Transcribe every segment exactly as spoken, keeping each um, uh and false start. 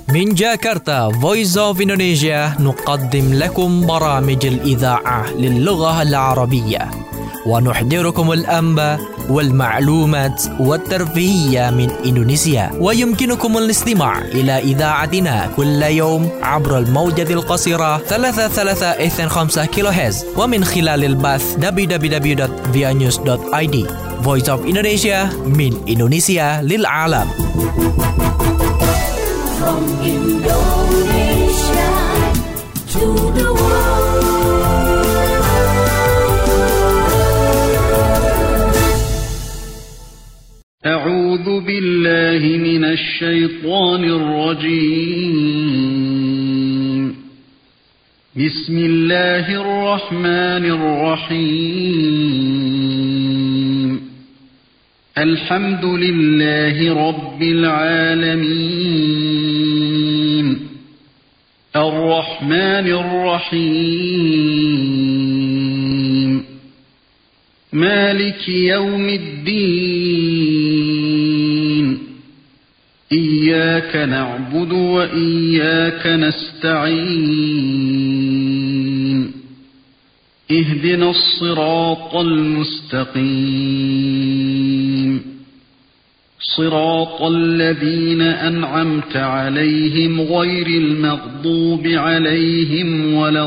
من جاكرتا Voice of Indonesia نقدم لكم برامج الإذاعة للغة العربية ونحضركم الأنباء والمعلومات والترفيهية من إندونيسيا. ويمكنكم الاستماع إلى إذاعتنا كل يوم عبر الموجة القصيرة ثلاثة ثلاثة اثنين خمسة كيلو هرتز ومن خلال البث دبليو دبليو دبليو دوت via news دوت آي دي. Voice of Indonesia من إندونيسيا للعالم. From Indonesia to the world. أعوذ بالله من الشيطان الرجيم. بسم الله الرحمن الرحيم. الحمد لله رب العالمين. الرحمن الرحيم. مالك يوم الدين. إياك نعبد وإياك نستعين. اهدنا الصراط المستقيم. صراط الذين أنعمت عليهم غير المغضوب عليهم ولا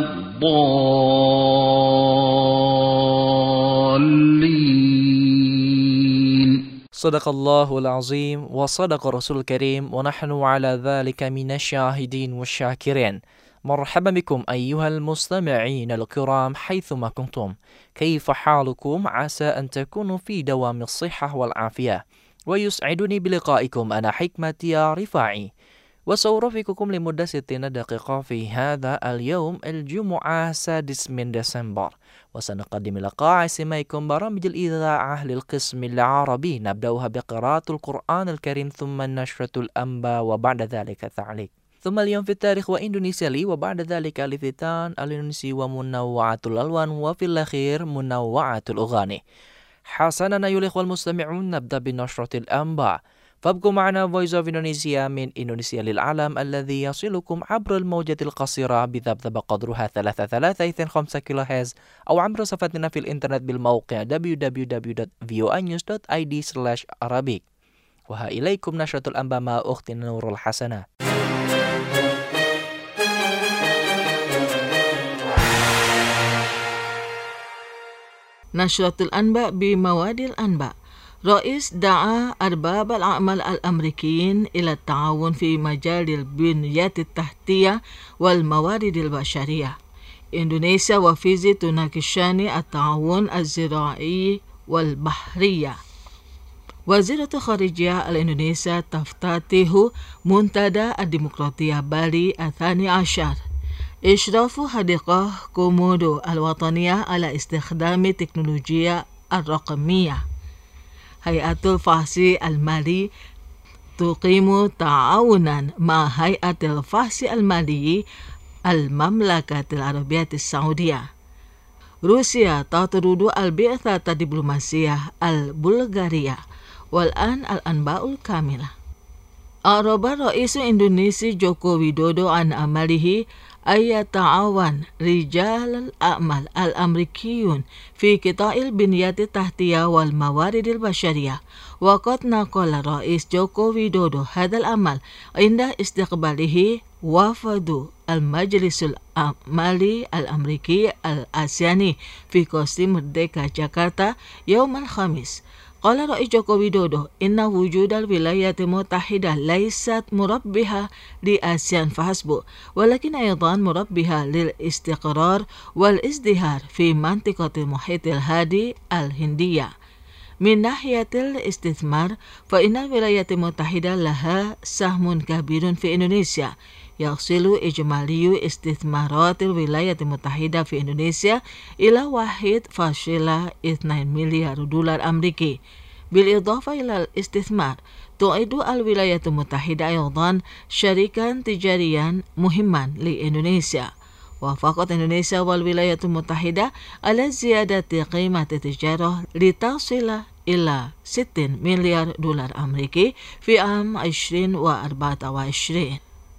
الضالين. صدق الله العظيم وصدق رسول الكريم ونحن على ذلك من الشاهدين والشاكرين. مرحبا بكم أيها المستمعين الكرام حيثما كنتم. كيف حالكم؟ عسى أن تكونوا في دوام الصحة والعافية، ويسعدني بلقائكم. أنا حكمة يا رفاعي، وسأرافقكم لمدة ستين دقيقة في هذا اليوم الجمعة السادس من ديسمبر، وسنقدم لقاء سماعكم برامج الإذاعة للقسم العربي. نبدأها بقراءة القرآن الكريم ثم نشرة الأنباء وبعد ذلك تعليق، ثم اليوم في التاريخ وإندونيسيا لي، وبعد ذلك الفتان الإندونيسي ومنوعات الألوان، وفي الأخير منوعات الأغاني. حسنا أيها الإخوة المستمعون، نبدأ بنشرة الأنباء، فابقوا معنا Voice of Indonesia من إندونيسيا للعالم الذي يصلكم عبر الموجة القصيرة بذبذب قدرها ثلاثة ثلاثة اثنين خمسة كيلو هرتز، أو عبر صفحتنا في الإنترنت بالموقع دبليو دبليو دبليو دوت فيو آي نيوز دوت آي دي سلاش أرابيك. وها إليكم نشرة الأنباء مع أختنا نور الحسنة. نشرة الأنباء بمواد الأنباء. رئيس دعا أرباب الأعمال الأمريكيين إلى التعاون في مجال البنية التحتية والموارد البشرية. إندونيسيا وفيجي تناقشان التعاون الزراعي والبحرية. وزيرة الخارجية الإندونيسية تفتتح منتدى الديمقراطية بالي الثاني عشر. إشراف حديقة كومودو الوطنية على استخدام التكنولوجيا الرقمية. هيئة الفحص المالي تقيم تعاونا مع هيئة الفحص المالي المملكة العربية السعودية. روسيا تطرد البعثة الدبلوماسية البلغارية. والآن الأنباء الكاملة. أعرب الرئيس الإندونيسي جوكو ويدودو عن أمله أن يتعاون رجال الأعمال الأمريكيون في قطاع البنية التحتية والموارد البشرية. وقد نقل الرئيس جوكو ويدودو هذا الأمل عند استقباله وفد المجلس الأعمالي الأمريكي الآسياني في قصر مردeka جاكرتا يوم الخميس. قال رئيس جوكو ويدودو إن وجود الولايات المتحدة ليست مربحة لآسيان فحسب، ولكن أيضا مربحة للاستقرار والازدهار في منطقة المحيط الهادي الهندية. من ناحية الاستثمار فإن الولايات المتحدة لها سهم كبير في إندونيسيا. يصل إجمالي استثمارات الولايات المتحدة في إندونيسيا إلى واحد فاصلة اثنين مليار دولار أمريكي. بالإضافة إلى الاستثمار تعد الولايات المتحدة أيضا شريكا تجاريا مهما لإندونيسيا. وافقت إندونيسيا والولايات المتحدة على زيادة قيمة التجارة لتصل إلى ستين مليار دولار أمريكي في عام ألفين وأربعة وعشرين.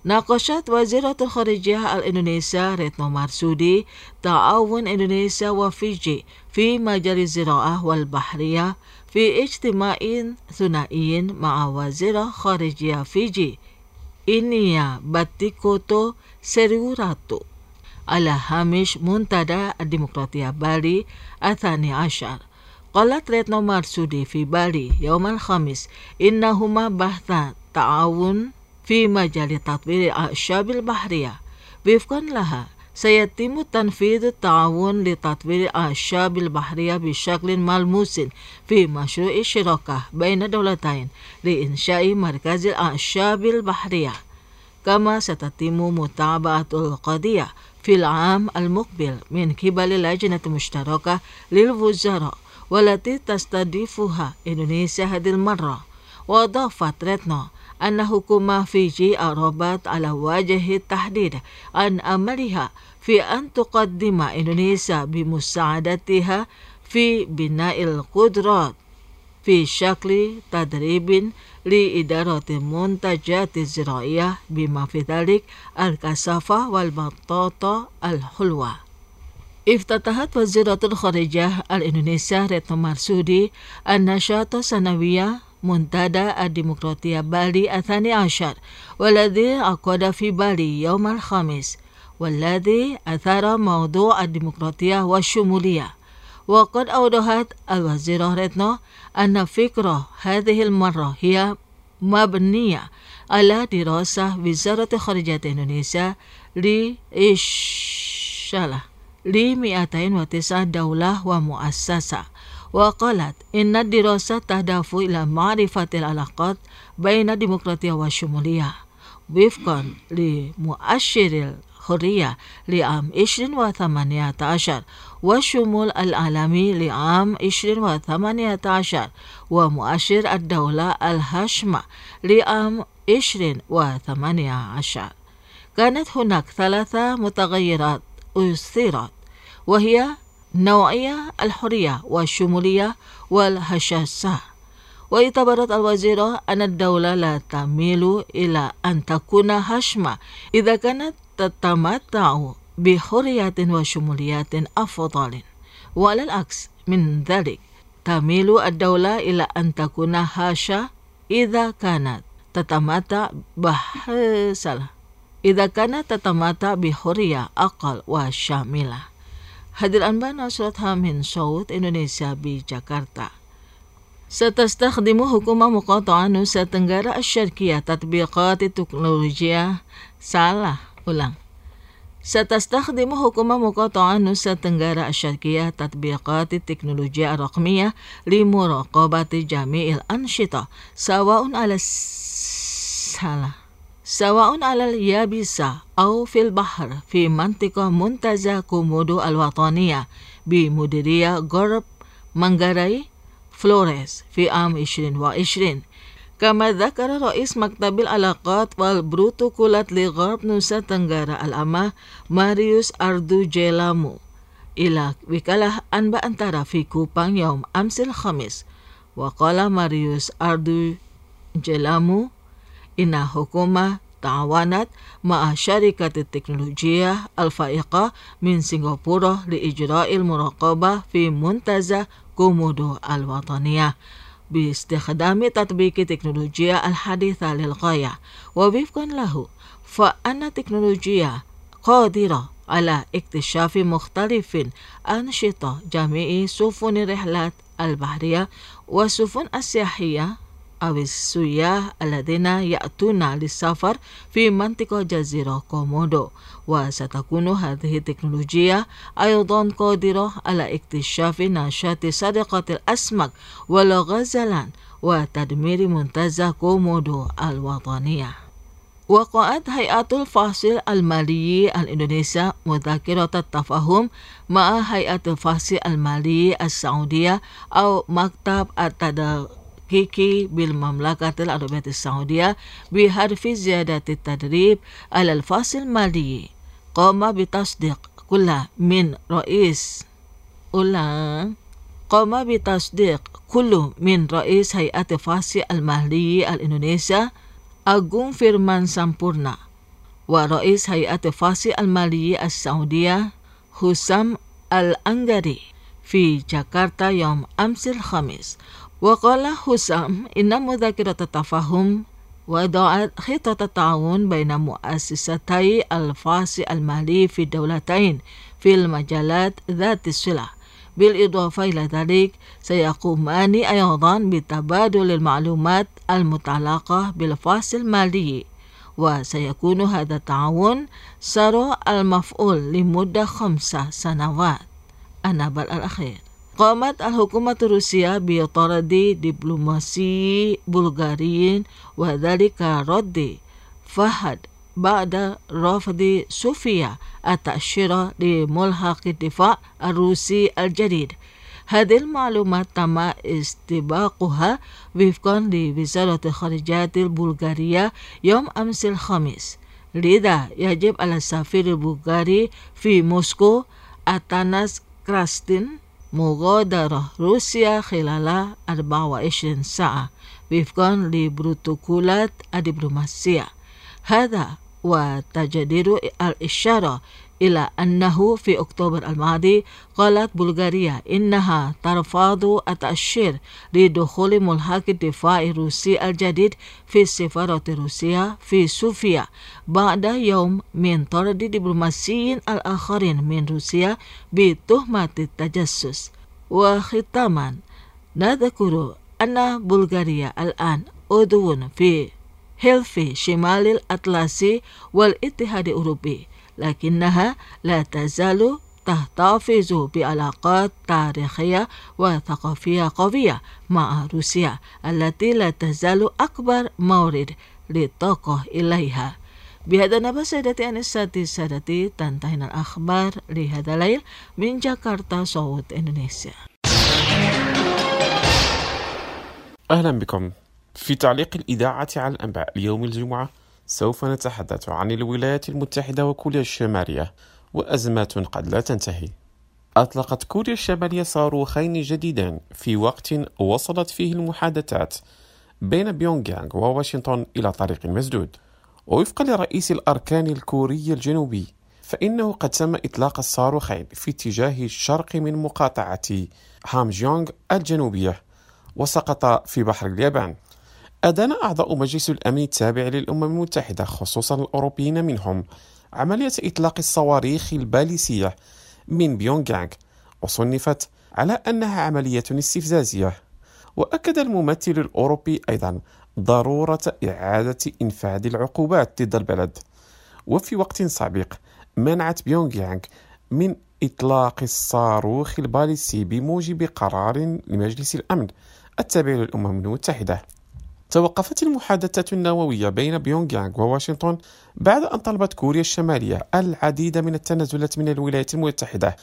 ناقشت وزيرة الخارجية الإندونيسية ريتنو مارسودي تعاون إندونيسيا وفيجي في مجال الزراعة والبحرية في اجتماع ثنائي مع وزير خارجية فيجي إنيا باتيكوتو سيروراتو على هامش منتدى الديمقراطية بالي الثاني عشر. قالت ريتنو مارسودي في بالي يوم الخميس إنهما بحثا تعاون في مجال تطوير الأعشاب البحرية. وفقا لها سيتم تنفيذ التعاون لتطوير الأعشاب البحرية بشكل ملموس في مشروع شراكة بين الدولتين لإنشاء مركز الأعشاب البحرية. كما ستتم متابعة القضية في العام المقبل من قبل اللجنة المشتركة للوزراء والتي تستضيفها إندونيسيا هذه المرة. وأضافت ريتنو أن حكومة فيجي أعربت على وجه التحديد عن أملها في أن تقدم إندونيسيا بمساعدتها في بناء القدرات في شكل تدريب لإدارة المنتجات الزراعية بما في ذلك الكثافة والبطاطا الحلوة. افتتحت وزيرة الخارجية الإندونيسية ريتنو مارسودي النشاط السنوية منتدى الديمقراطية بالي الثاني عشر والذي عقد في بالي يوم الخميس، والذي أثار موضوع الديمقراطية والشمولية. وقد أوضحت الوزيرة ريتنو أن فكرة هذه المرة هي مبنية على دراسة وزارة خارجية إندونيسيا لإشالة ل مئتين وتسعة دولة ومؤسسة. وقالت إن الدراسة تهدف إلى معرفة العلاقات بين الديمقراطية والشمولية وفقا لمؤشر الحرية لعام ألفين وثمانية عشر والشمول العالمي لعام ألفين وثمانية عشر ومؤشر الدولة الهاشمة لعام ألفين وثمانية عشر. كانت هناك ثلاثة متغيرات أثيرت وهي نوعية الحرية والشمولية والهشاشة. واعتبرت الوزيرة أن الدولة لا تميل إلى أن تكون هشمة إذا كانت تتمتع بحرية وشمولية أفضل، وعلى العكس من ذلك تميل الدولة إلى أن تكون هشة إذا كانت تتمتع بحسلة إذا كانت تتمتع بحرية أقل وشاملة. هذه الأنباء نشرتها من صوت إندونيسيا بجاكرتا. ستستخدم حكومة مقاطعة نوسا تنغارا الشرقية تطبيقات التكنولوجيا salah ulang ستستخدم حكومة مقاطعة نوسا تنغارا الشرقية تطبيقات التكنولوجيا الرقمية لمراقبة جميع الأنشطة سواء على السالة سواء على اليابسة أو في البحر في منطقة منتزه كومودو الوطنية بمديرية غرب مانغاراي فلوريس في عام عشرين عشرين. كما ذكر رئيس مكتب العلاقات والبروتوكولات لغرب نوسا تنغارا العامة ماريوس أردو جيلامو إلى وكالة أنباء أنتارا في كوبانغ يوم أمس الخميس. وقال ماريوس أردو جيلامو إن حكومة تعاونت مع شركة التكنولوجيا الفائقة من سنغافورة لإجراء المراقبة في منتزه كومودو الوطنية باستخدام تطبيق التكنولوجيا الحديثة للغاية. ووفقا له فإن التكنولوجيا قادرة على اكتشاف مختلف أنشطة جميع سفن الرحلات البحرية والسفن السياحية أو السياح الذين يأتون للسفر في منطقة جزيرة كومودو. وستكون هذه التكنولوجيا أيضا قادرة على اكتشاف نشاط سرقة الأسماك والغزلان وتدمير منتزه كومودو الوطنية. وقعت هيئة الفحص المالي الإندونيسية مذكرة التفاهم مع هيئة الفحص المالي السعودية أو مكتب التدقيق بالمملكة العربية السعودية بهدف زيادة التدريب على الفحص المالي. قام بتصديق كل من رئيس أولان قام بتصديق كل من رئيس هيئة الفحص المالي الإندونيسيا أغون فيرمان سامبورنا ورئيس هيئة فاس المالية السعودية حسام الأنقري في جاكرتا يوم أمس الخميس. وقال حسام إن مذكرة التفاهم وضعت خطة التعاون بين مؤسستي الفاس المالي في الدولتين في المجالات ذات الصلة. بالإضافة إلى ذلك سيقومان أيضا بتبادل المعلومات المتعلقة بالفاس المالي، وسيكون هذا التعاون سر المفعول لمدة خمس سنوات. النبأ الأخير. قامت الحكومة الروسية بطرد دبلوماسي بلغاري وذلك رد فهد بعد رفض صوفيا التأشيرة لملحق الدفاع الروسي الجديد. هذه المعلومات تم استباقها وفقا لوزارة الخارجية البلغارية يوم أمس الخميس. لذا يجب على السفير البلغاري في موسكو أتاناس كراستين مغادرة روسيا خلال أربعة وعشرين ساعة وفقا لبروتوكولات الدبلوماسية. هذا وتجدير الإشارة إلى أنه في أكتوبر الماضي قالت بلغاريا إنها ترفض التأشير لدخول ملحق الدفاع الروسي الجديد في السفارة الروسية في صوفيا بعد يوم من طرد دبلوماسيين الآخرين من روسيا بتهمة التجسس. وختاما نذكر أن بلغاريا الآن عضو في حلف شمال الأطلسي والاتحاد الأوروبي، لكنها لا تزال تحتفظ بعلاقات تاريخية وثقافية قوية مع روسيا التي لا تزال أكبر مورد للطاقة إليها. بهذا نبأ سادتي أنساتي سادتي تنتهي الأخبار لهذا الليل من جاكرتا صوت إندونيسيا. أهلا بكم. في تعليق الإذاعة على الأنباء ليوم الجمعة سوف نتحدث عن الولايات المتحدة وكوريا الشمالية وأزمات قد لا تنتهي. أطلقت كوريا الشمالية صاروخين جديدين في وقت وصلت فيه المحادثات بين بيونغ يانغ وواشنطن إلى طريق مسدود. ووفقا لرئيس الأركان الكوري الجنوبي فإنه قد تم إطلاق الصاروخين في اتجاه الشرق من مقاطعة هامجيونغ الجنوبية وسقط في بحر اليابان. أدان أعضاء مجلس الأمن التابع للأمم المتحدة خصوصا الأوروبيين منهم عملية إطلاق الصواريخ الباليسية من بيونغ يانغ وصنفت على أنها عملية استفزازية. وأكد الممثل الأوروبي أيضا ضرورة إعادة إنفاذ العقوبات ضد البلد. وفي وقت سابق منعت بيونغ يانغ من إطلاق الصاروخ الباليستي بموجب قرار لمجلس الأمن التابع للأمم المتحدة. توقفت المحادثات النووية بين بيونغ يانغ وواشنطن بعد أن طلبت كوريا الشمالية العديد من التنازلات من الولايات المتحدة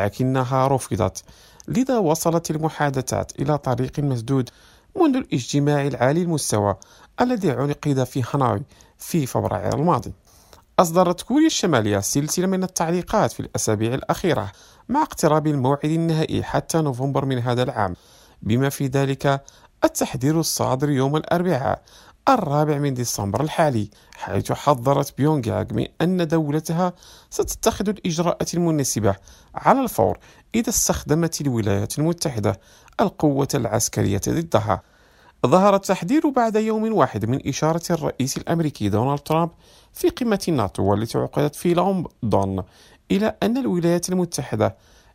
لكنها رفضت. لذا وصلت المحادثات إلى طريق مسدود منذ الاجتماع العالي المستوى الذي عقد في هانوي في فبراير الماضي. أصدرت كوريا الشمالية سلسلة من التعليقات في الأسابيع الأخيرة مع اقتراب الموعد النهائي حتى نوفمبر من هذا العام، بما في ذلك التحذير الصادر يوم الأربعاء الرابع من ديسمبر الحالي، حيث حذرت بيونغ يانغ من أن دولتها ستتخذ الإجراءات المناسبة على الفور إذا استخدمت الولايات المتحدة القوة العسكرية ضدها. ظهر التحذير بعد يوم واحد من إشارة الرئيس الأمريكي دونالد ترامب في قمة الناتو والتي عقدت في لندن إلى أن الولايات المتحدة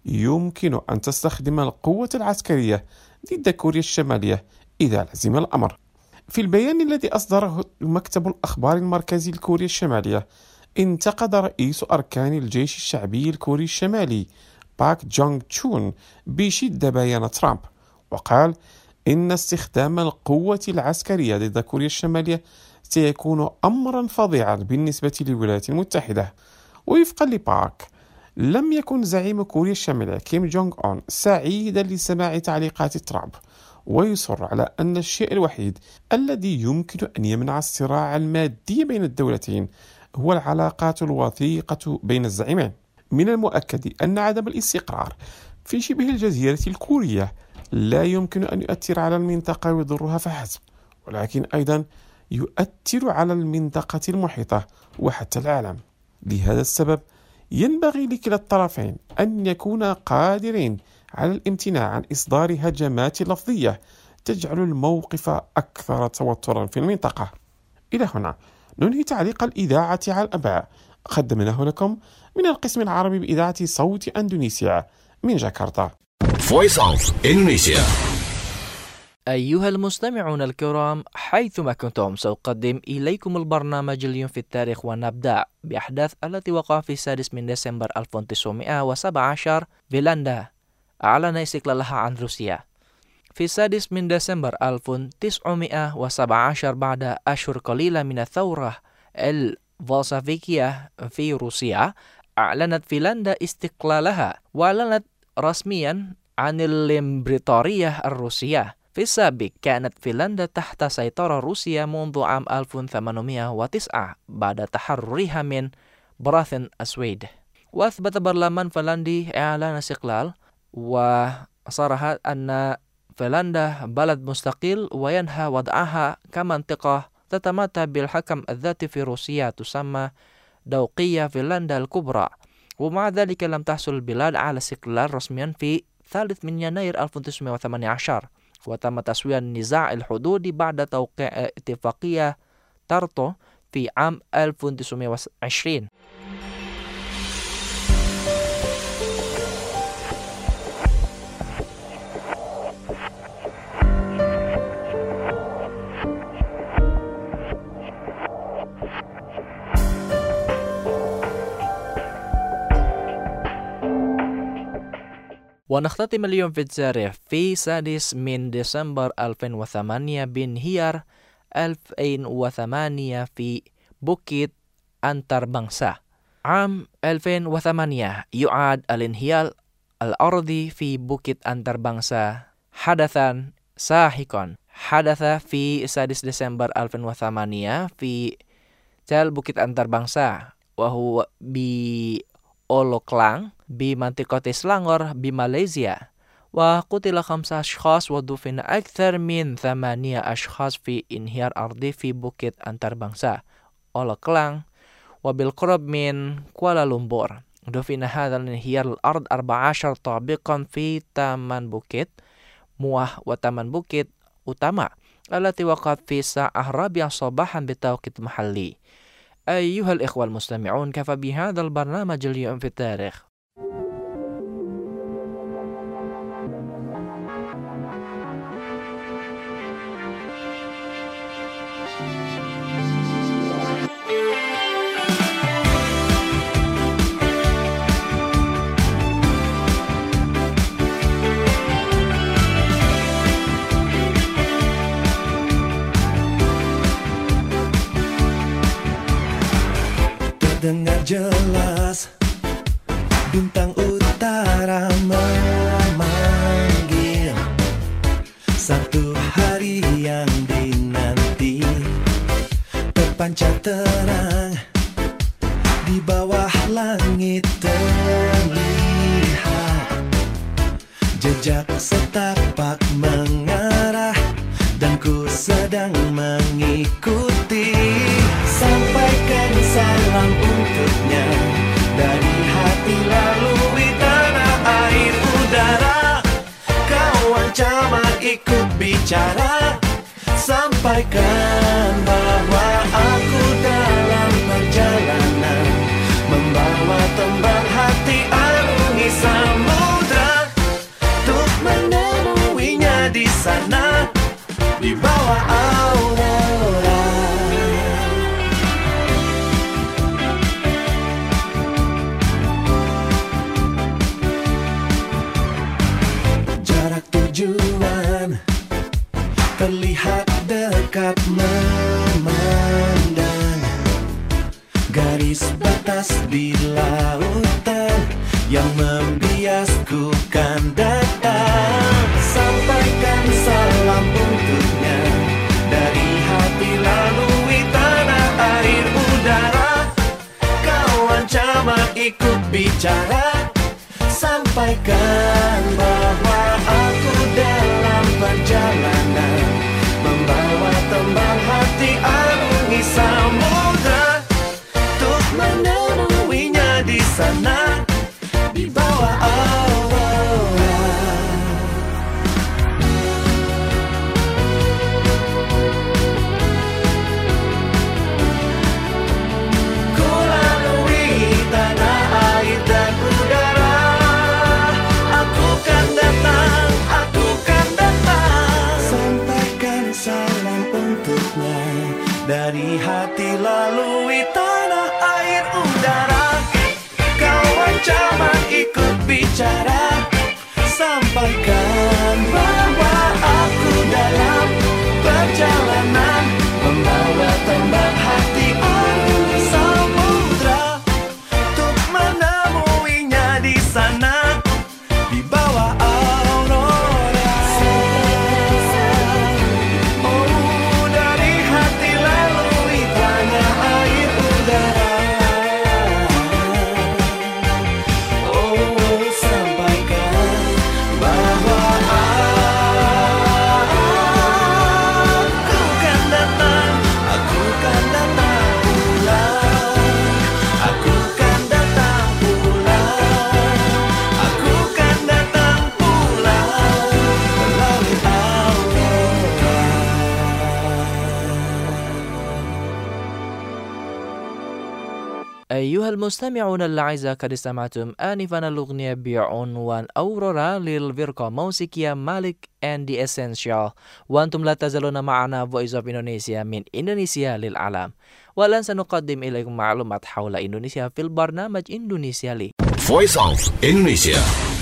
يمكن أن تستخدم القوة العسكرية ضد كوريا الشمالية إذا لزم الأمر. في البيان الذي أصدره مكتب الأخبار المركزي لكوريا الشمالية، انتقد رئيس أركان الجيش الشعبي الكوري الشمالي باك جونغ تشون بشدة بيان ترامب، وقال إن استخدام القوة العسكرية ضد كوريا الشمالية سيكون أمرا فظيعا بالنسبة للولايات المتحدة. ووفقا لباك لم يكن زعيم كوريا الشمالية كيم جونغ أون سعيدا لسماع تعليقات ترامب، ويصر على أن الشيء الوحيد الذي يمكن أن يمنع الصراع المادي بين الدولتين هو العلاقات الوثيقة بين الزعيمين. من المؤكد أن عدم الاستقرار في شبه الجزيرة الكورية لا يمكن أن يؤثر على المنطقة ويضرها فحسب، ولكن أيضا يؤثر على المنطقة المحيطة وحتى العالم. لهذا السبب ينبغي لكلا الطرفين أن يكونا قادرين على الامتناع عن إصدار هجمات لفظية تجعل الموقف أكثر توترا في المنطقة. إلى هنا ننهي تعليق الإذاعة على الأنباء، قدمناه لكم من القسم العربي بإذاعة صوت أندونيسيا من جاكرتا. Voice of Indonesia. أيها المستمعون الكرام، حيثما كنتم سأقدم إليكم البرنامج اليوم في التاريخ، ونبدأ بأحداث التي وقع في السادس من ديسمبر ألف وتسعمائة وسبعة عشر. فنلندا أعلن استقلالها عن روسيا. في السادس من ديسمبر ألف وتسعمائة وسبعة عشر، بعد أشهر قليلة من الثورة البولشفيكية في روسيا، أعلنت فنلندا استقلالها وأعلنت رسميا عن الإمبراطورية الروسية. في السابق كانت فنلندا تحت سيطرة روسيا منذ عام ألف وثمانمائة وتسعة بعد تحررها من براثن السويد. وأثبت برلمان فنلندي إعلان استقلال وصرح أن فنلندا بلد مستقل وينهى وضعها كمنطقة تتمتع بالحكم الذاتي في روسيا تسمى دوقية فنلندا الكبرى. ومع ذلك لم تحصل البلاد على استقلال رسميا في ثالث من يناير ألف وتسعمائة وثمانية عشر، وتم تسوية النزاع الحدودي بعد توقيع اتفاقية تارتو في عام ألف وتسعمائة وعشرين. ونختتم اليوم في التاريخ في السادس من ديسمبر ألفين وثمانية بانهيار ألفين وثمانية في بukit Antarbangsa. عام ألفين وثمانية يعاد الانهيار الأرضي في بukit Antarbangsa حدثا ساحقا. حدث في السادس ديسمبر ألفين وثمانية في تل بukit Antarbangsa وهو بأولوكلانغ بمنطقة سلانغور بماليزيا، وقتل خمسة أشخاص ودفن أكثر من ثمانية أشخاص في انهيار أرضي في بukit Antarbangsa أولوكلانغ وبالقرب من كوالالمبور. دفن هذا الانهيار الأرض أربعة عشر طابقا في تامان بukit مواه وتامان بukit utama التي وقعت في الساعة الرابعة صباحا بالتوقيت المحلي. أيها الإخوة المستمعون، كفى بهذا البرنامج اليوم في التاريخ. Dengar jelas bintang utara memanggil, satu hari yang dinanti terpancar terang di bawah langit terlihat jejak setapak mengarah dan ku sedang mengikuti. Sampaikan salam untuknya dari hati lalui tanah air udara. Kawan camat ikut bicara, sampaikan bahwa aku dalam perjalanan membawa tembang hati arungi samudra untuk menemuinya di sana di bawah aurora. Tujuan terlihat dekat memandang, garis batas di lautan yang membiasku kan datang. Sampaikan salam untuknya dari hati lalui tanah air udara. Kawan camat ikut bicara, sampaikan bahwa aku dalam perjalanan membawa tembang hati. Ingatkan bahwa aku dalam perjalanan membawa tembak hati arungi samudra untuk menemuinya di sana di bawah aurora. Oh, dari hati lalui tanah air udara. Oh, sampaikan bahwa aku kan datang, aku kan datang pulang, aku kan datang pulang, aku kan datang pulang melalui aurora. أيها المستمعون الأعزاء قد استمعتم آنفا الأغنية بعنوان أورورا للفرقة موسيقية مالك and the Essential. وأنتم لا تزالون معنا Voice of Indonesia من إندونيسيا للعالم. والآن سنقدم إليكم معلومات حول إندونيسيا في البرنامج إندونيسيا لي. Voice of Indonesia.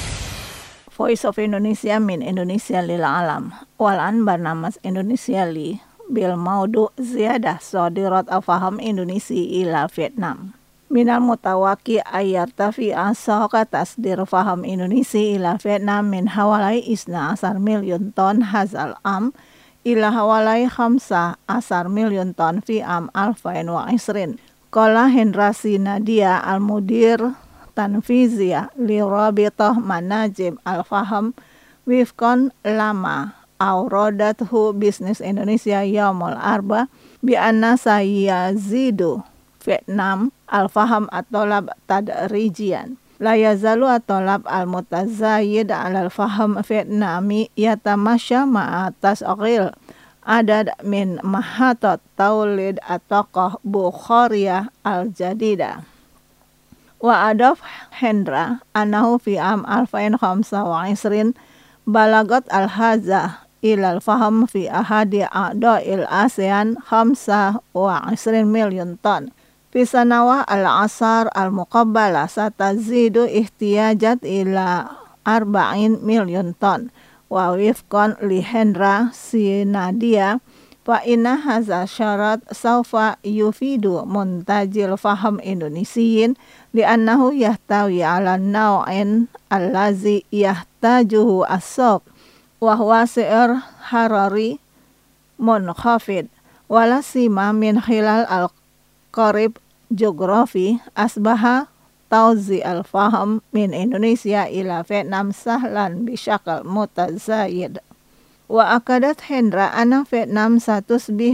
Voice of Indonesia من إندونيسيا للعالم. والآن برنامج إندونيسيا لي بالموضوع زيادة صادرات الفهم إندونيسي إلى فيتنام. من المتوقع أن يرتفع سوق تصدير فهم إندونيسي إلى فيتنام من حوالي اثنا عشر مليون طن هذا العام إلى حوالي خمسة عشر مليون طن في عام ألفين وعشرين. قال هنري سيناديا المدير تنفيذي لرابطة مناجم الفهم وفقا لما أوردته بزنس إندونيسيا يوم الأربعاء بأن سيزيد فيتنام الفهم الطلب تدريجيا. لا يزال الطلب المتزايد على الفهم الفيتنامي يتماشى مع تشغيل عدد من محطات توليد الطاقة البخارية الجديدة. وأضاف هنري أنه في عام ألفين وخمسة وعشرين بلغت الحاجة إلى الفهم في أحد أعضاء الآسيان خمسة وعشرين مليون طن. في سنوات العشر المقبلة ستزيد احتياجات إلى أربعين مليون طن. ووفقا لهنري سيناديا فإن هذا الشرط سوف يفيد منتجي الفهم الإندونيسيين لأنه يحتوي على النوع الذي يحتاجه السوق وهو سعر حراري منخفض. ولا سيما من خلال القرب جغرافي أصبح توزيع الفهم من إندونيسيا إلى فيتنام سهلا بشكل متزايد. وأكدت هنري أن فيتنام ستصبح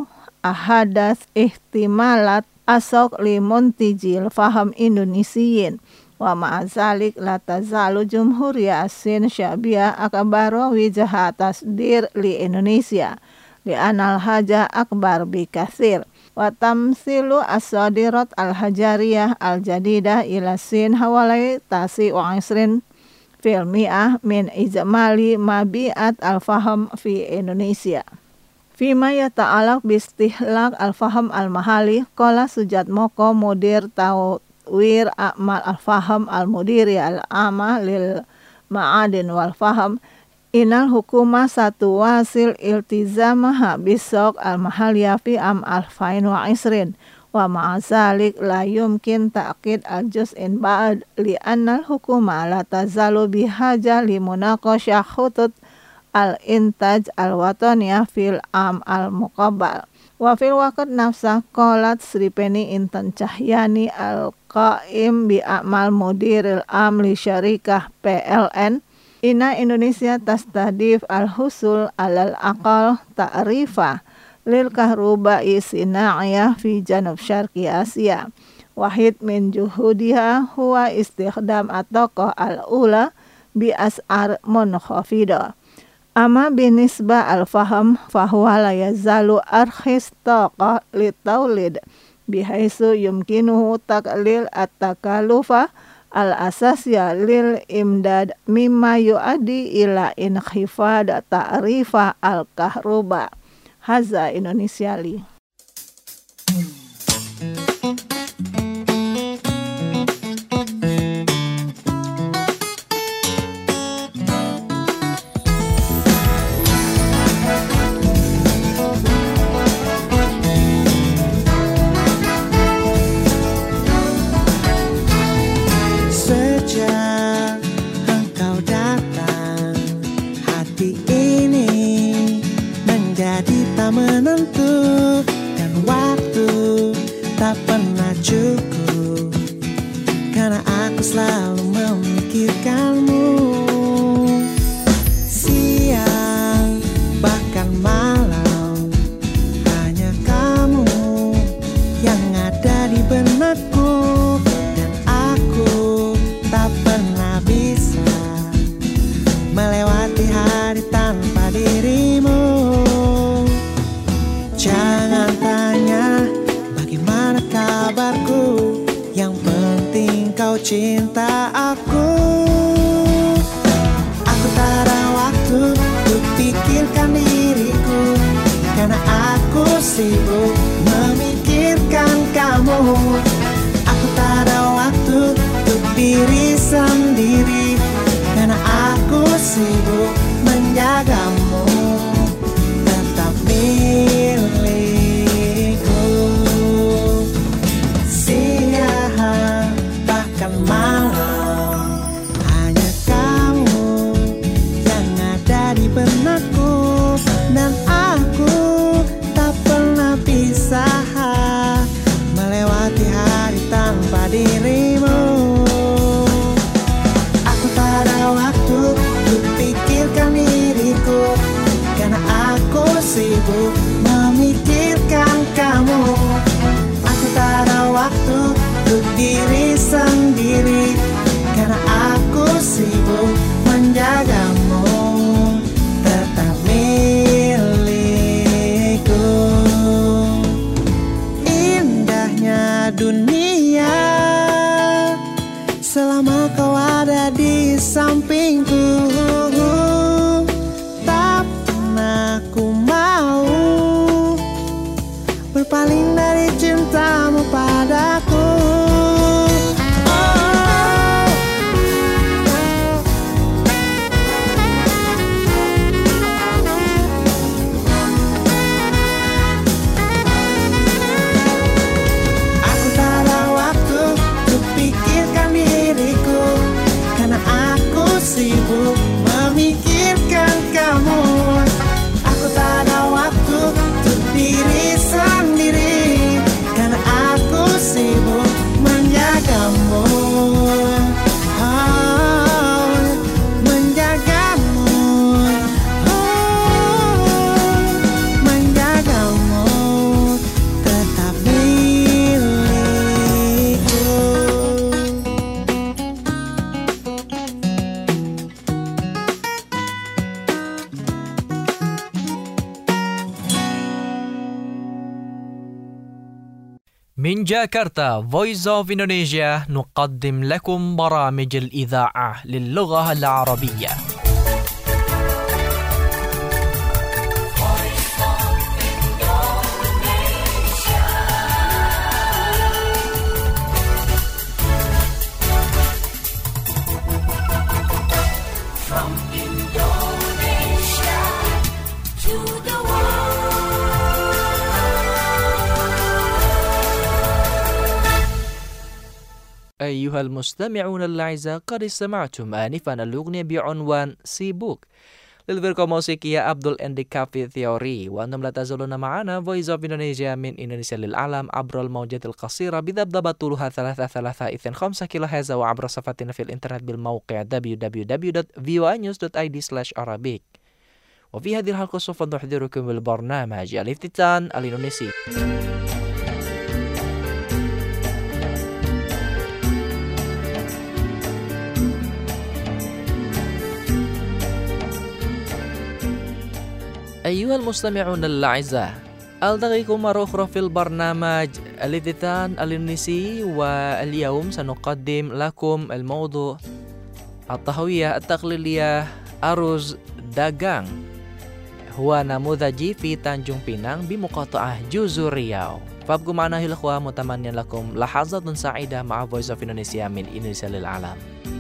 أحد احتمالات السوق لمنتجي الفهم الإندونيسيين. ومع ذلك لا تزال جمهورية الصين شعبية أكبر وجهة تصدير لإندونيسيا لأن الحاجة أكبر بكثير. وتمثيل الصادرات الحجرية الجديدة إلى الصين حوالي تسعة وعشرين بالمئة من إجمالي مبيعات الفهم في إندونيسيا. فيما يتعلق باستهلاك الفهم المحلي قال سجاد موكو مدير تطوير أعمال الفهم المديرية العامة للمعادن والفهم إن الحكومة ستواصل التزامها بالسوق المحلي في عام ألفين وعشرين. ومع ذلك لا يمكن تأكيد الجزء بعد لأن الحكومة لا تزال بحاجة لمناقشة خطط الإنتاج الوطنية في العام المقبل. وفي الوقت نفسه قالت سري بني إنتن Cahyani القائم بأعمال مدير العام لشركة بي إل إن إن إندونيسيا تستهدف الحصول على الأقل تعرفة للكهرباء الصناعية في جنوب شرق آسيا. واحد من جهودها هو استخدام الطاقة الأولى بأسعار منخفضة. أما بالنسبة الفهم فهو لا يزال أرخص طاقة للتوليد بحيث يمكنه تقليل التكاليف الأساسية للإمداد مما يؤدي إلى انخفاض تعرفة الكهرباء. هذا إندونيسيا لي. tak pernah cukup, karena aku selalu memikirkanmu. Siang bahkan malam, hanya kamu yang ada di benakku, dan aku tak pernah bisa melewati hari tanpa dirimu. Jangan tanya bagaimana kabarku, yang penting kau cinta aku. Aku tak ada waktu untuk pikirkan diriku, karena aku sibuk memikirkan kamu. Aku tak ada waktu untuk diri sendiri, karena aku sibuk menjagamu. Tetap milikku. Siang bahkan malam, hanya kamu yang ada di benakku, dan aku tak pernah bisa melewati hari tanpa dirimu. Aku tak ada waktu untuk pikirkan diriku, karena aku sibuk memikirkan kamu. Aku tak ada waktu untuk diri sendiri, karena aku sibuk menjagamu. Tetap milikku. Indahnya dunia selama kau ada di sampingku. Tak pernah ku mau berpaling dari cintamu padaku. Aku tak ada waktu untuk pikirkan diriku, karena aku sibuk memikirkan kamu. Aku tak ada waktu untuk diri sendiri, karena aku sibuk menjagamu. Oh, menjagamu. Oh, menjagamu. Tetap milikku. من جاكرتا Voice of Indonesia نقدم لكم برامج الإذاعة للغة العربية. From Indonesia to the أيها المستمعون الأعزاء، قد استمعتم آنفا الأغنية بعنوان سيبوك للفرقة الموسيقية عبد الانديكافي ثيوري. وأنتم لا تزالون معنا Voice of Indonesia من إندونيسيا للعالم عبر الموجات القصيرة بذبذبة طولها ثلاثة ثلاثة اثنين خمسة كيلو هرتز، وعبر صفحتنا في الإنترنت بالموقع دبليو دبليو دبليو دوت فيو نيوز دوت آي دي سلاش أرابيك. وفي هذه الحلقة سوف نحضركم بالبرنامج الافتتان الإندونيسي. أيها المستمعون الأعزاء، ألتقيكم مرة أخرى في البرنامج الافتتان الإندونيسي، واليوم سنقدم لكم الموضوع الطهوية التقليدية أرز داغang. هو نموذجي في تانجون بينang بمقاطعة جزر رياو. فابقوا معنا أيها الأخوة، متمنيا لكم لحظات سعيدة مع Voice of Indonesia من إندونيسيا للعالم.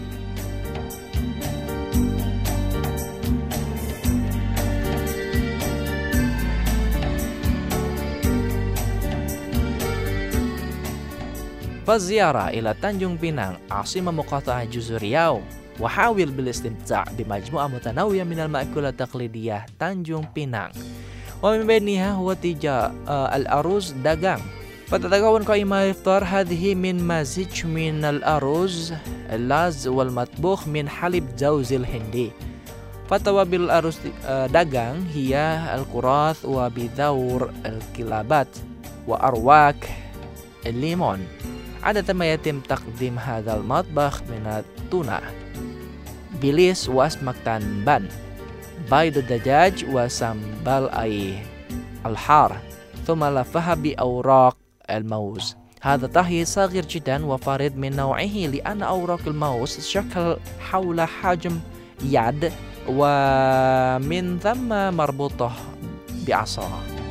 فالزيارة إلى تانجون بينang عاصمة مقاطعة جزر رياو، وحاول بالاستمتاع بمجموعة متنوعة من المأكولات التقليدية تانجون بينang، ومن بينها هو تيجا الأرز داغang. فتتكون قائمة الإفطار هذه من مزيج من الأرز اللاز والمطبوخ من حليب جوز الهندي. فتوابل الأرز dagang هي الكراث وبذور الكلابات وأرواك الليمون. عادة ما يتم تقديم هذا المطبخ من التونة، بليس وأسماك تنبان، بيض الدجاج وسمبل أي الحار، ثم لفها بأوراق الموز. هذا طهي صغير جدا وفريد من نوعه لأن أوراق الموز تشكل حول حجم يد ومن ثم مربوطة بعصا.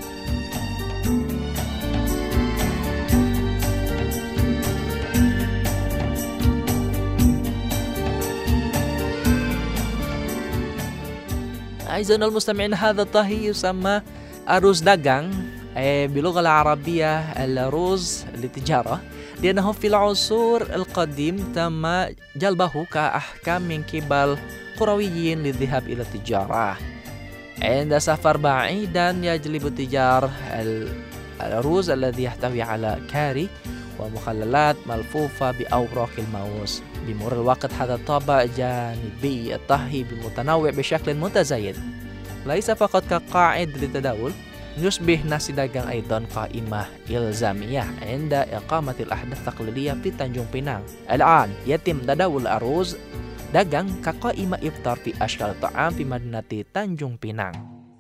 أعزائنا المستمعين، هذا الطهي يسمى أرز dagang باللغة العربية الرز للتجارة، لأنه في العصور القديم تم جلبه كأحكام من قبل قرويين للذهاب إلى التجارة. عند سفر بعيدا يجلب التجار الرز الذي يحتوي على كاري ومخللات ملفوفة بأوراق الموز. بمرور الوقت هذا الطابع جانبي الطهي بمتنوع بشكل متزايد، ليس فقط كقاعد للتداول، يشبه ناسي dagang أيضا قائمة إلزامية عند إقامة الأحداث التقليدية في تانجung Pinang. الآن يتم تداول الأرز dagang كقائمة إفطار في أشكال الطعام في مدينة تانجung Pinang.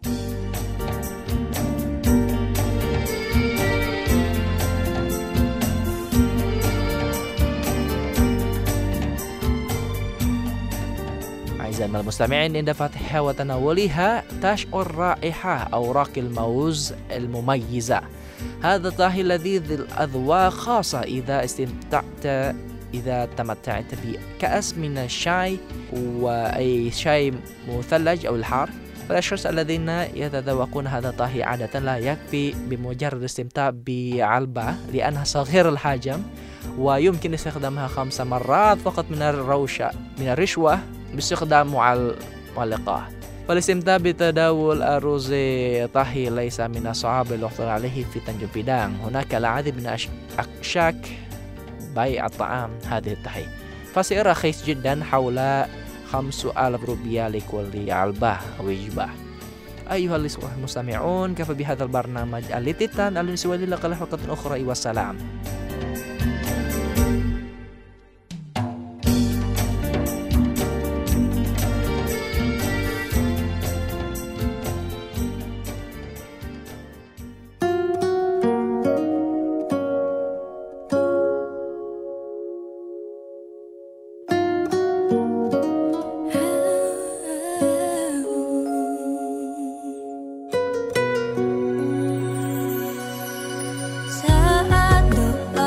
أعزائنا المستمعين، عند فتحها وتناولها تشعر رائحة أوراق الموز المميزة. هذا طهي لذيذ الأذواق، خاصة إذا استمتعت إذا تمتعت بكأس من الشاي وأي شاي مثلج أو الحار. فالأشخاص الذين يتذوقون هذا الطهي عادة لا يكفي بمجرد الاستمتاع بعلبة لأنها صغيرة الحجم ويمكن استخدامها خمس مرات فقط من الروشة من الرشوة باستخدام معلقة. فالاستمتاع بتداول الرز طهي ليس من الصعاب الحصول عليه في تانجung Pinang. هناك العديد من أشكال بيع الطعام هذه الطهي، فسعر رخيص جدا حول خمسة آلاف روبيا لكل علبة وجبة. أيها الإخوة المستمعون، كفى بهذا البرنامج التيتان النسوي لقى حلقة أخرى. والسلام. Saat doa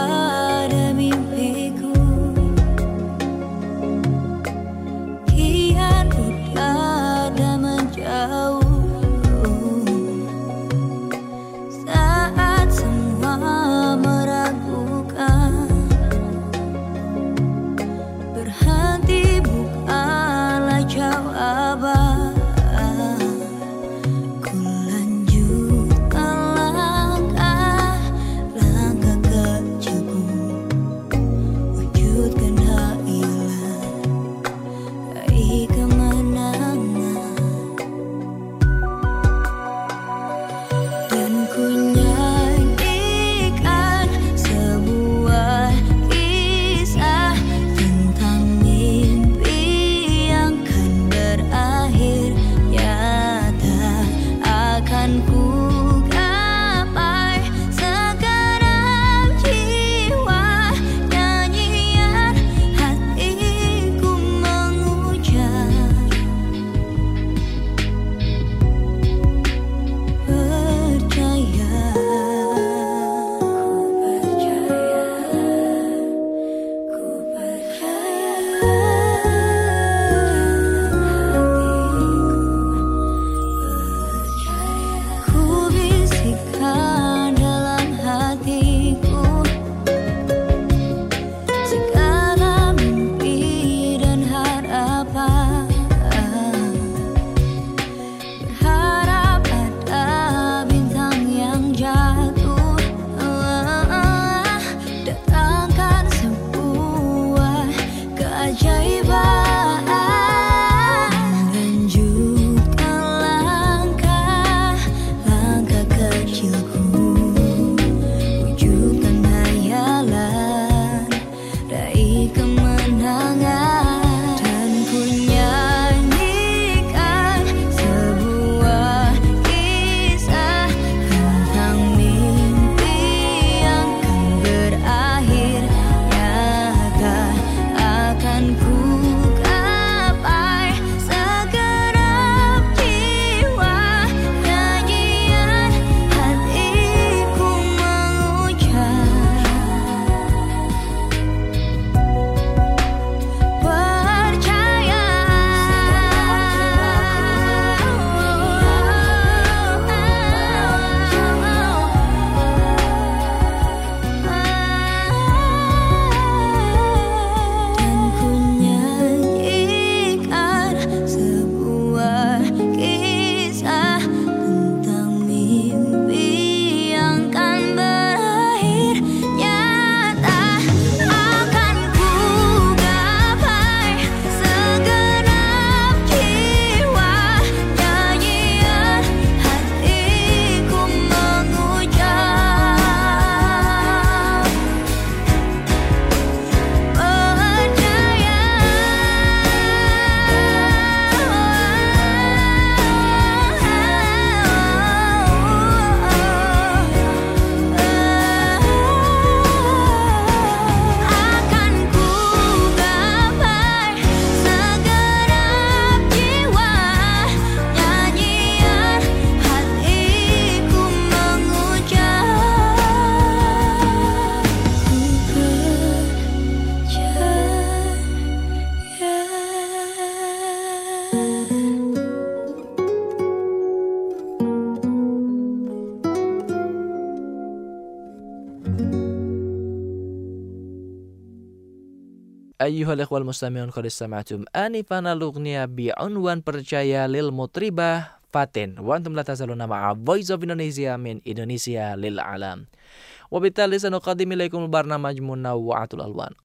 Ayyuhal ikhwal mustami'un qad istama'tum anifan al-ughniya bi'unwan percaya lil mutribah Fatin wa antum la tazaluna ma'a Voice of Indonesia min Indonesia lil alam. Wa bittali sanuqaddim ilaikum barnamaj munawwa'atul alwan.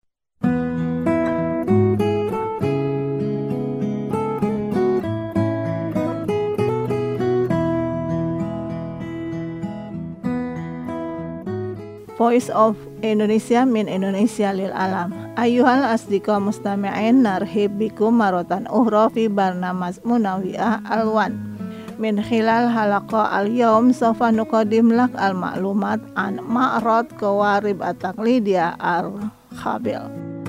Voice of Indonesia min Indonesia lil alam. Ayuhal asdiqa mustami'in narhib bikum marotan ukhra fi barnamaj munawwi'ah alwan. Min khilal halaqa al-yawm sawfa nuqaddim lak al-ma'lumat an ma'rad qawarib at-taqlidiyah al-khabil.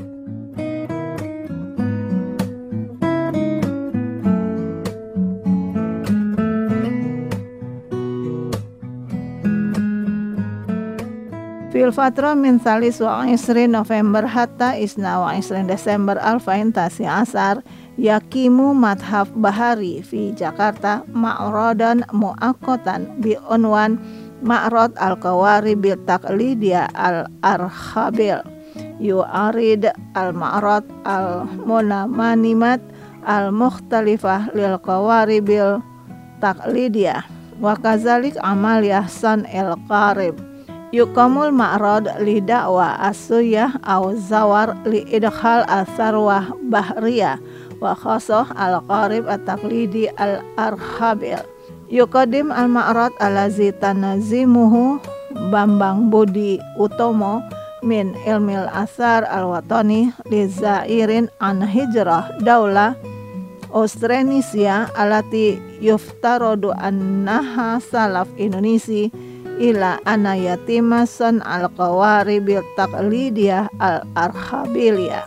Fil fatra min salis wa isrin November hatta isna wa isrin Desember alfain tasi asar yakimu madhaf bahari fi Jakarta ma'radan mu'aqqatan bi unwan ma'rad al-qawari bil taqlidiyah al-arkhabil yu'arid al-ma'rad al-munamanimat al-mukhtalifah lil qawari bil taqlidiyah wa kazalik amaliyah san el-qarib. Yuqamul ma'rad li da'wa as-suyah aw zawar li idkhal al-sarwah bahriyah wa khasah al-qarib at-taqlidi al-arkhabil. Yuqaddim al-ma'rad alazi tanazimuhu Bambang Budi Utomo min ilmil asar al-watani li zairin an hijrah daulah Austronisia alati yuftarodu annaha salaf Indonesia ila anayatima san al-qawari bil taqlidiyah al-arkabiliyah.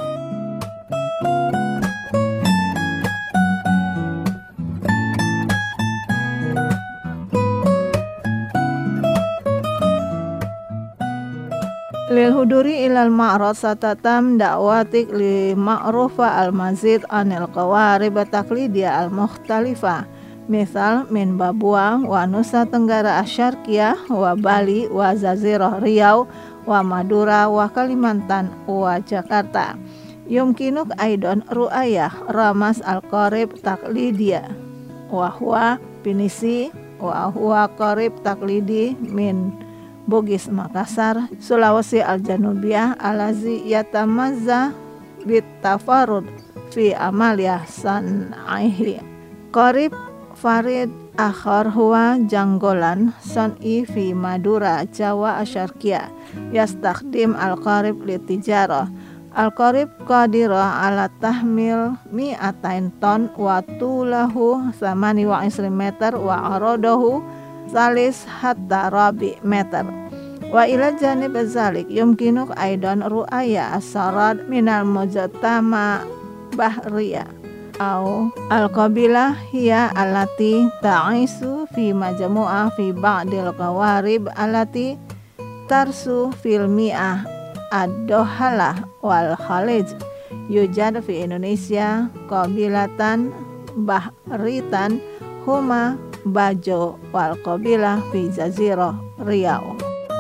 Lil huduri ilal ma'rad satatam da'watik li ma'rufa al-mazid anil qawari bil taqlidiyah al-mukhtalifah. Misal min Babua wa Nusa Tenggara Asyarkiyah wa Bali wa Jazirah Riau wa Madura wa Kalimantan wa Jakarta. Yumkinuk aidon ru'ayah ramas al-qarib taqlidiyah wa huwa pinisi wa huwa qarib taqlidi min Bugis Makassar Sulawesi Al-Janubiyah alazi yatamazza bitafarud fi amaliyah san'aihi. Qarib Farid akhar huwa janggolan son'i fi Madura Jawa Asyarkiyah yastakhdim al-qarib litijarah. Al-qarib qadira ala tahmil mi'atain ton wa tulahu samani wa isri meter wa arodahu salis hatta rabi meter. Wa ila janib zalik yumkinuk aidan ru'aya as-sarad minal mujtama bahriyah au al-qabilah hiya allati ta'isu fi majmu'ah fi ba'dil qawarib allati tarsu fil mi'ah ad-dohalah wal khalij yujad fi Indonesia qabilatan bahritan huma bajo wal qabilah fi jazirah Riau.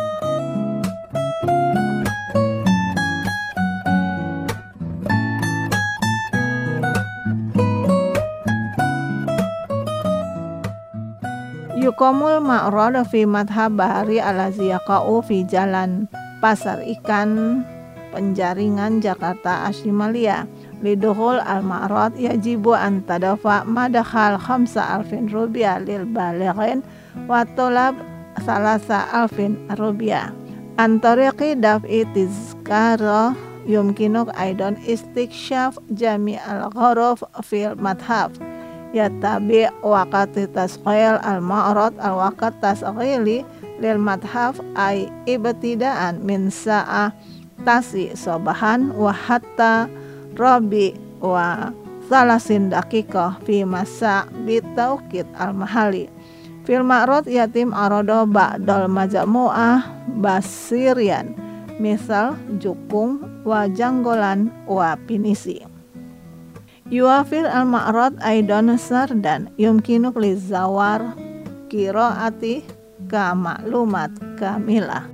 Yuqamul ma'rad fi madhab bahari alazi yaqa'u fi jalan pasar ikan Penjaringan Jakarta Ashimalia. Liduhul al-ma'rad yajibu an tadafa madakhal khamsa alfin rupiah lil balighin wa tolab salasa alfin rupiah. Antariqi daf'i tizkara yumkinuk aidan istiksyaf jami al-ghuruf fil madhab. Yatabi waqati tasqil al-ma'rad al-waqat tasqili lil madhaf ay ibtidaan min sa'ah tasi sobahan wa hatta rabi wa salasin daqiqah fi masa bitauqit al-mahali. Fil ma'rad yatim arodo ba'dal majmu'ah basirian misal jukung wa janggolan wa pinisi. Yuafil al-ma'rad aidan sardan yumkinuk lizawar qiraati ka maklumat kamilah.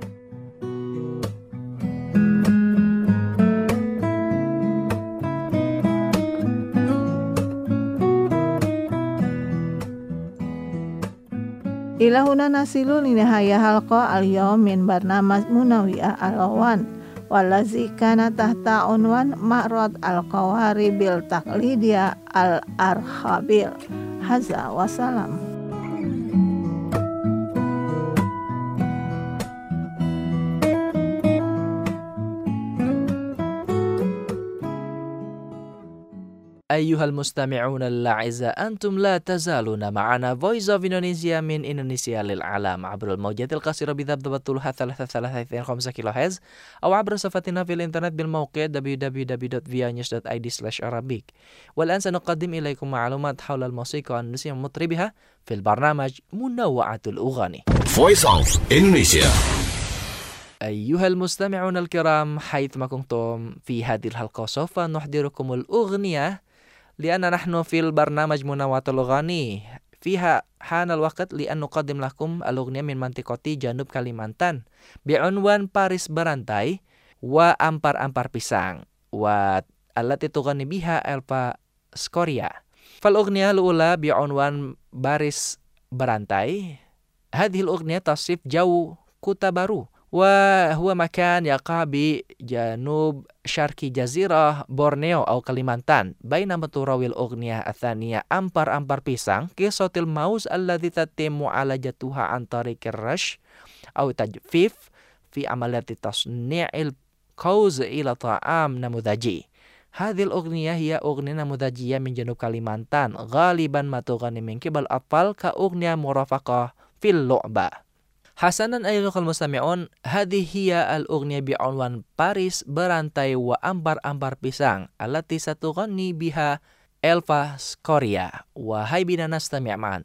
Ilahuna nasilu linihaya halqa al-yawm min barnamaj Munawi'ah al-Awan wallazi kana tahta unwan ma'rad al-qawari bil taqlidia al-arhabil. Haza wassalam. أيها المستمعون الأعزاء أنتم لا تزالون معنا Voice of Indonesia من إندونيسيا للعالم عبر الموجات القصيرة بذبذبة طولها ثلاثة آلاف وثلاثمائة وخمسة وثلاثين كيلو هرتز أو عبر صفحتنا في الإنترنت بالموقع دبليو دبليو دبليو دوت فيا نيوز دوت آي دي سلاش أرابيك. والآن سنقدم إليكم معلومات حول الموسيقى الإندونيسية ومطربها في البرنامج منوعة الأغاني. Voice of Indonesia. أيها المستمعون الكرام حيثما كنتم في هذه الحلقة سوف نحضركم الأغنية لأن نحن في البرنامج منوعة الأغاني فيها حان الوقت لأن نقدم لكم الأغنية من منطقة جنوب كاليمانtan بعنوان باريس berantai وأمبار-أمبار pisang والتي تغني بها إلفا سكوريا. فالأغنية الأولى بعنوان باريس berantai. هذه الأغنية تصف جو كوتا بارو وهو مكان يقع بجنوب شرق جزيرة بورنيو أو كاليمانtan. بينما تروي الأغنية الثانية أمبار-أمبار pisang كصوت الماوس الذي تتم معالجتها عن طريق الرش أو تجفيف في عملية تصنيع الكوز إلى طعام نموذجي. هذه الأغنية هي أغنية نموذجية من جنوب كاليمانtan غالبا ما تغني من قبل الأطفال كأغنية مرافقة في اللعبة. حسنا أيها المستمعون هذه هي الأغنية بعنوان باريس berantai وأمبار-أمبار pisang التي ستغني بها إلفا سكوريا. وهيا بنا نستمع معا.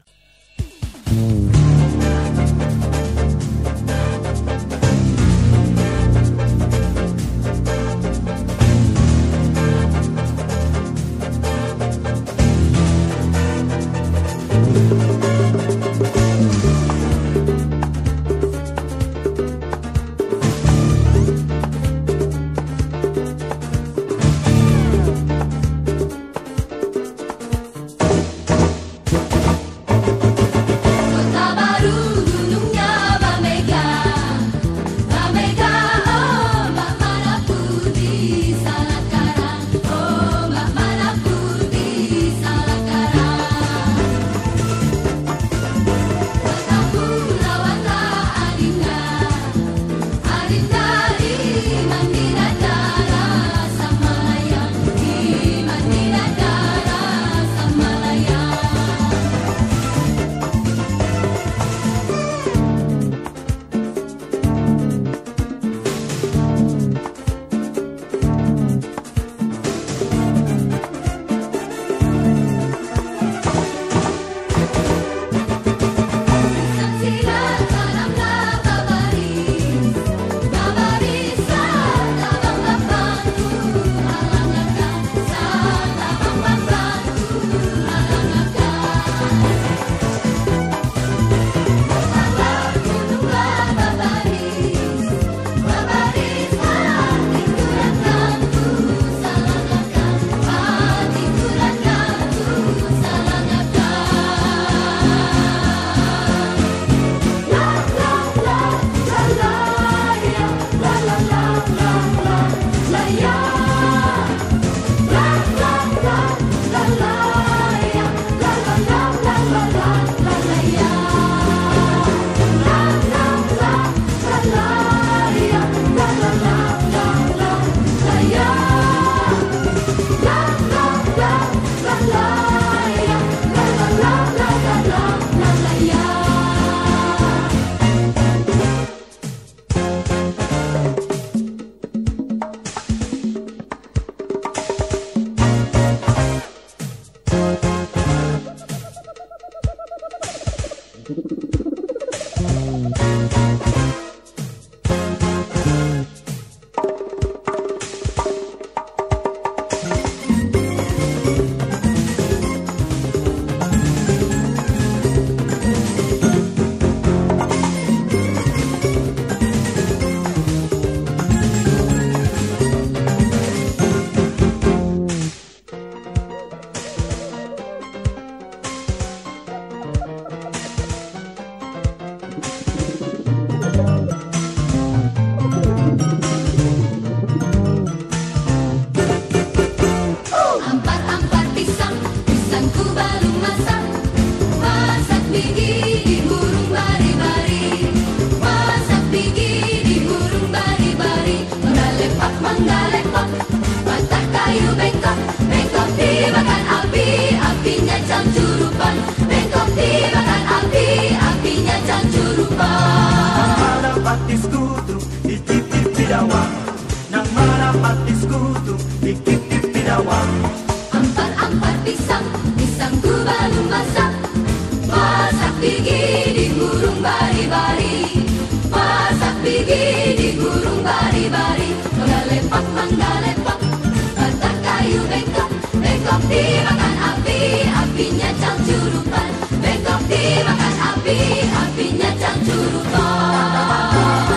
gigi di burung bari-bari, masak gigi di burung bari-bari. Mangga-lepak, mangga-lepak, patah kayu bengkok, bengkok dimakan api, apinya cancurupan. Bengkok dimakan api, apinya cancurupan. Mana patis kutu, dititip bidawang. Nang mana patis kutu, dititip bidawang. Ampar-ampar pisang, pisangku baru masak. Masak gigi di burung bari-bari, masak gigi di burung bari-bari. Mangga-lepak, mangga-lepak, patah kayu bengkok, bengkok dimakan api, apinya cancurupan. Bengkok dimakan api, apinya cancurupan.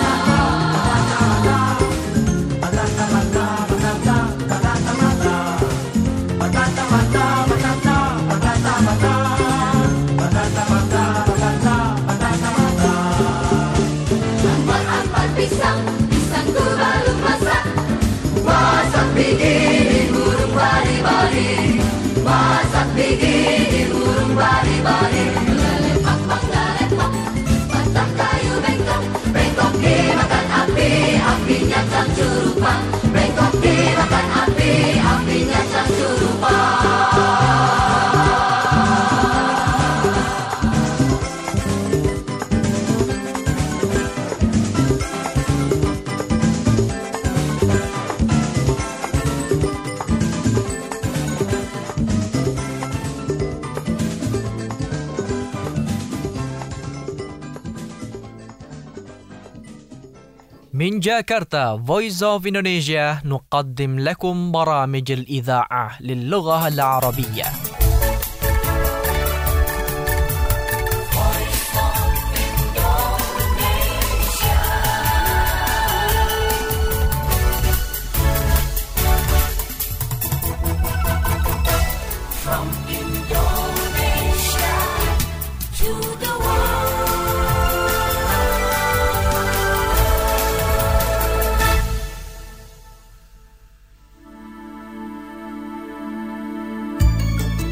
Ampar-ampar pisang, pisangku baru masak. Masak gigi di burung bari-bari, masak gigi di burung bari-bari. Mangga-lepak, mangga-lepak, patah kayu bengkok, bengkok dimakan api, apinya cancurupan. Bengkok dimakan api, apinya cancurupan. من جاكرتا Voice of Indonesia نقدم لكم برامج الإذاعة للغة العربية. From Indonesia to the world.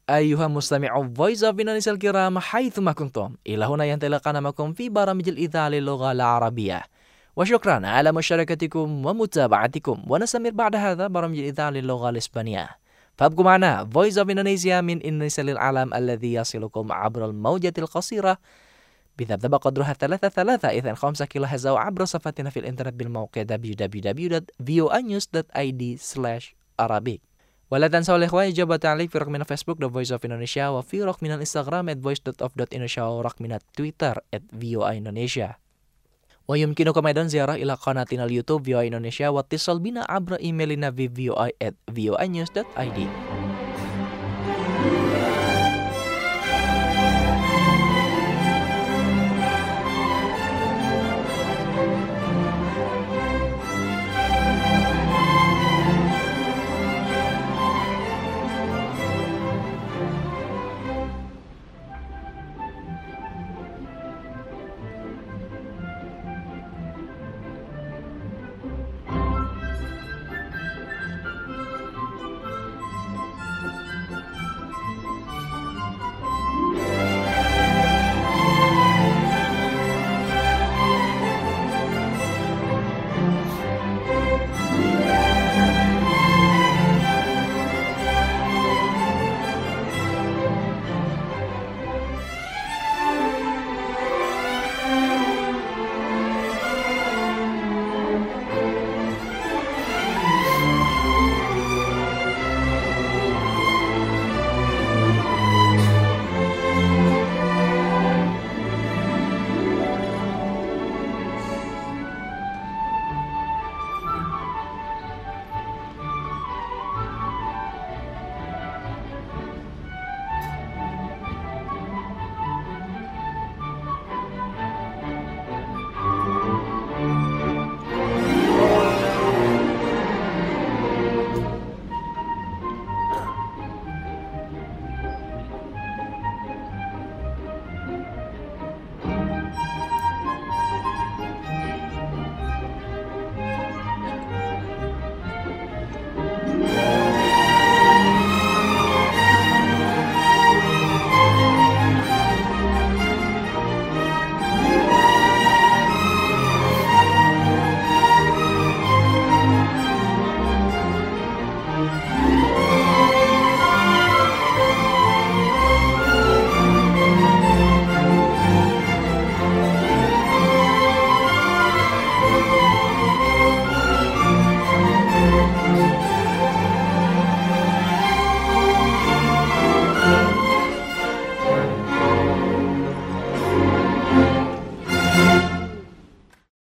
أيها مستمعو Voice of Indonesia الكرام حيثما كنتم، إلى هنا ينطلق معكم في برامج الإذاعة للغة العربية، وشكرا على مشاركتكم ومتابعتكم. ونستمر بعد هذا برامج الإذاعة للغة الإسبانية، فابقوا معنا Voice of Indonesia من إندونيسيا للعالم الذي يصلكم عبر الموجة القصيرة بذبذبة قدرها ثلاثة ثلاثة إذن خمسة كيلو هرتز، أو عبر صفحتنا في الإنترنت بالموقع دبليو دبليو دبليو دوت فيو آي نيوز دوت آي دي سلاش أرابيك. ولا تنسوا الإخوة إجابة تعليق في رقمنا فيسبوك The Voice of Indonesia، وفي رقمنا الإنستغرام at voice dot of dot indonesia، ورقمنا تويتر at فيو آي Indonesia. ويمكنكم أيضا زيارة إلى قناتنا اليوتيوب فيو آي Indonesia، واتصال بنا عبر إيميلنا في فيو آي at فيو آي نيوز دوت آي دي.